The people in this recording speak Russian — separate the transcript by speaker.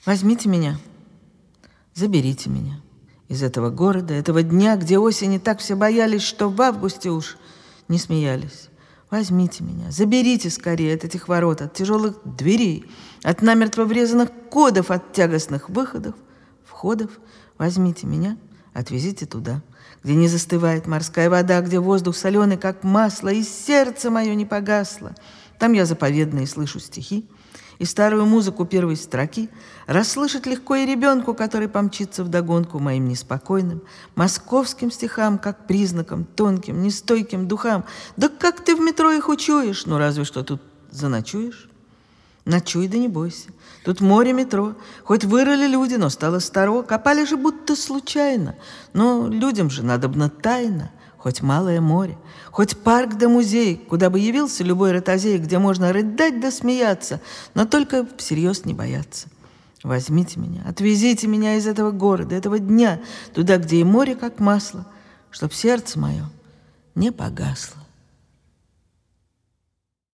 Speaker 1: Возьмите меня, заберите меня из этого города, этого дня, где осени так все боялись, что в августе уж не смеялись. Возьмите меня, заберите скорее от этих ворот, от тяжелых дверей, от намертво врезанных кодов, от тягостных входов. Возьмите меня, отвезите туда, где не застывает морская вода, где воздух соленый, как масло, и сердце мое не погасло. Там я заповедные слышу стихи, и старую музыку первой строки расслышать легко и ребенку, который помчится вдогонку моим неспокойным московским стихам, как признаком тонким, нестойким духам. Да как ты в метро их учуешь? Ну, разве что тут заночуешь? Ночуй, да не бойся. Тут море метро. Хоть вырыли люди, но стало старо. Копали же будто случайно. Но людям же надобно тайно. Хоть малое море, хоть парк да музей, куда бы явился любой ротозей, где можно рыдать да смеяться, но только всерьез не бояться. Возьмите меня, отвезите меня из этого города, этого дня, туда, где и море как масло, чтоб сердце мое не погасло.